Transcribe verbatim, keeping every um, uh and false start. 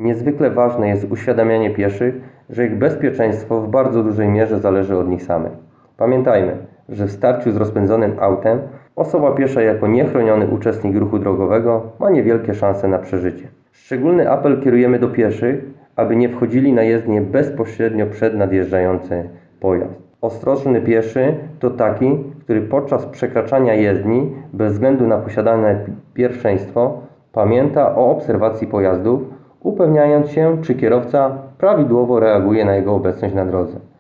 Niezwykle ważne jest uświadamianie pieszych, że ich bezpieczeństwo w bardzo dużej mierze zależy od nich samych. Pamiętajmy, że w starciu z rozpędzonym autem osoba piesza jako niechroniony uczestnik ruchu drogowego ma niewielkie szanse na przeżycie. Szczególny apel kierujemy do pieszych, aby nie wchodzili na jezdnię bezpośrednio przed nadjeżdżający pojazd. Ostrożny pieszy to taki, który podczas przekraczania jezdni, bez względu na posiadane pierwszeństwo, pamięta o obserwacji pojazdów, upewniając się, czy kierowca prawidłowo reaguje na jego obecność na drodze.